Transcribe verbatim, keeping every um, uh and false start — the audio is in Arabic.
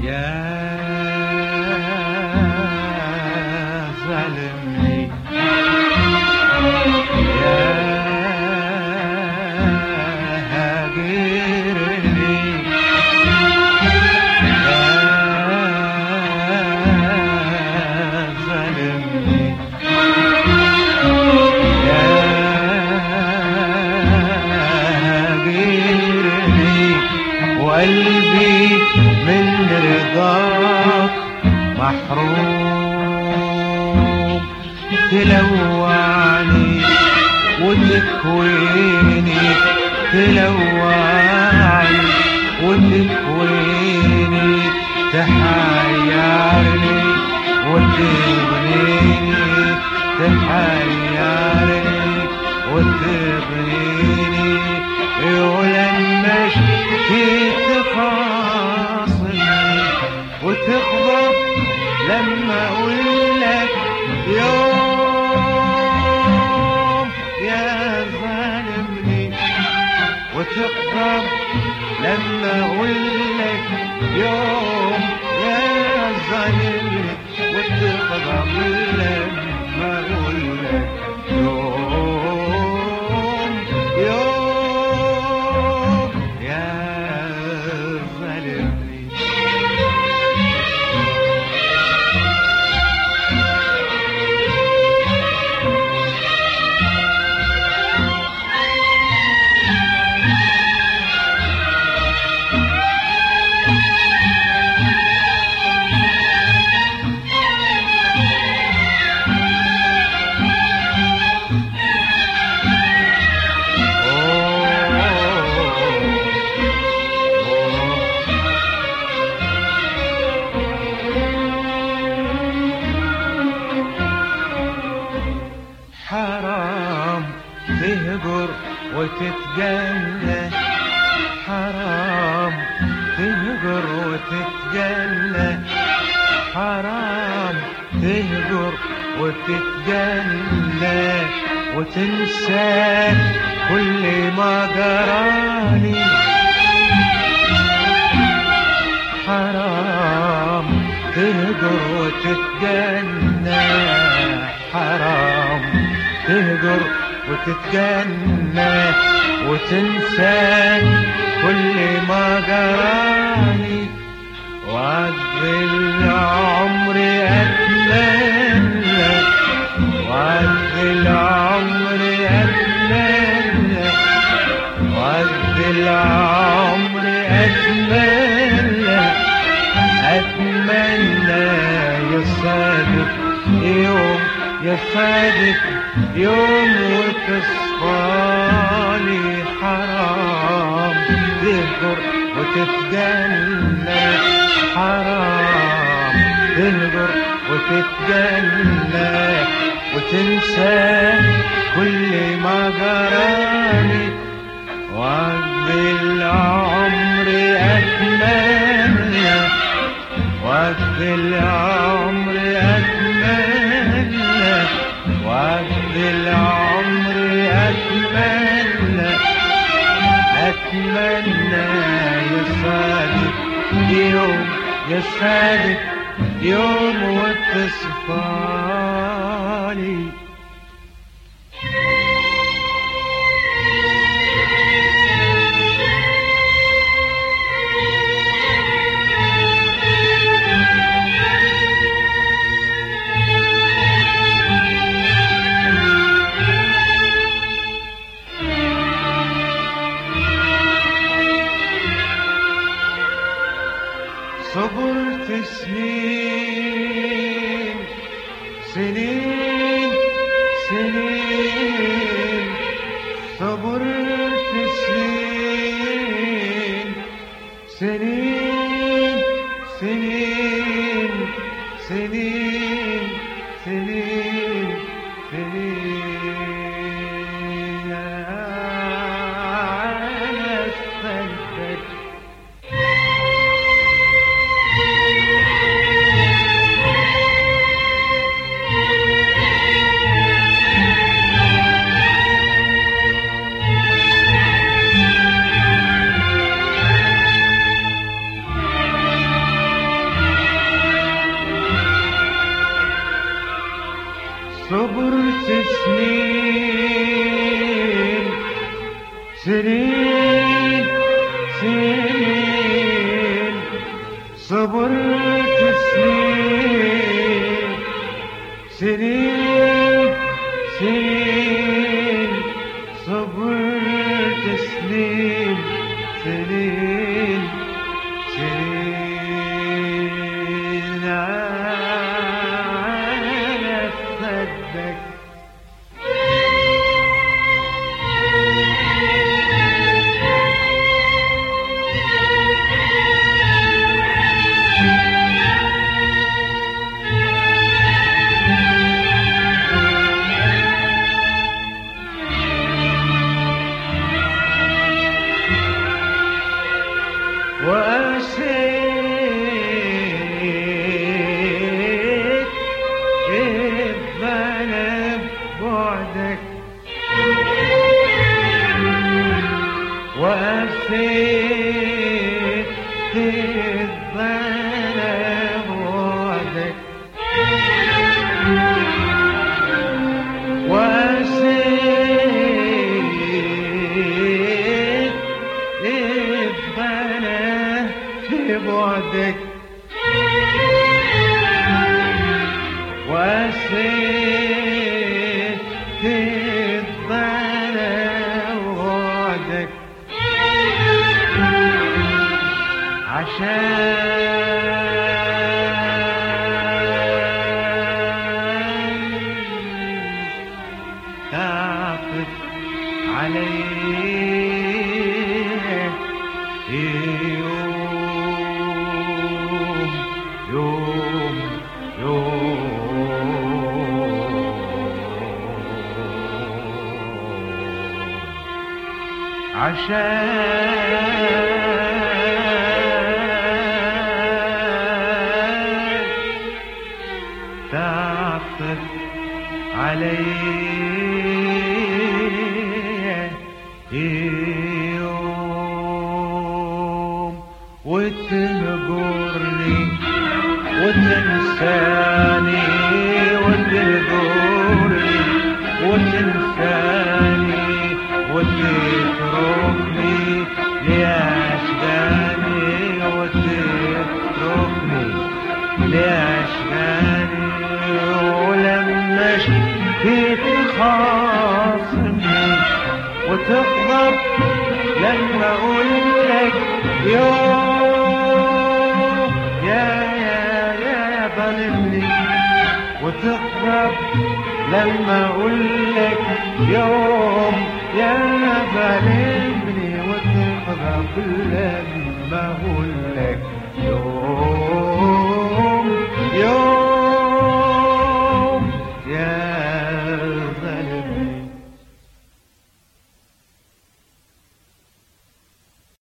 يا ظالمني يا هاجرني يا ظالمني يا هاجرني وقلبي من رضاك محروم تلوعني وتكويني تلوعني وتكويني تحيرني وتغنيني تحيرني وتغنيني ولما شكيت فاصلني وتغضب لما اقولك يوم يا ظالمني وتغضب لما اقولك يوم يا ظالمني وتغضب لما اقولك يوم يوم يا ظالمني حرام تهجر وتتجلى حرام تهجر وتتجلى حرام تهجر وتتجلى وتنسى كل ما جرالي حرام تهجر وتتجلى حرام تهجر وتتجنى وتنسى كل ما جرالي وعد العمر أتمنى وعد العمر أتمنى وعد العمر أتمنى أتمنى يصادف يوم يفادك يوم وتصفالي حرام تهجر وتتجنى حرام تهجر وتتجنى وتنسى كل ما جرالي وعد العمر أتمنى وعد العمر أتمنى وعد العمر أتمنى أتمنى يصادف يوم يصادف يوم وتصفالي صبرت سنين سنين سنين صبرت سنين سنين سنين سنين سنين سنين على السلفك صبرت سنين سنين سنين صبرت سنين سنين سنين على خدك وأسيت الظلم بعدك وأسيت الظلم بعدك وأسيت الظلم بعدك وأسيت الظلم بعدك عشان تعطف علي يوم يوم يوم عشان تعطف علي يوم وتهجرني وتنساني وتهجرني وتنساني وتتركني لأشجاني وتتركني لأشجاني ولما شكيت خاصمني وتغضب لما أقول لك يوم يا يا يا ظالمني وتغضب لما أقول لك يوم يا ظالمني وتغضب لما أقول لك يوم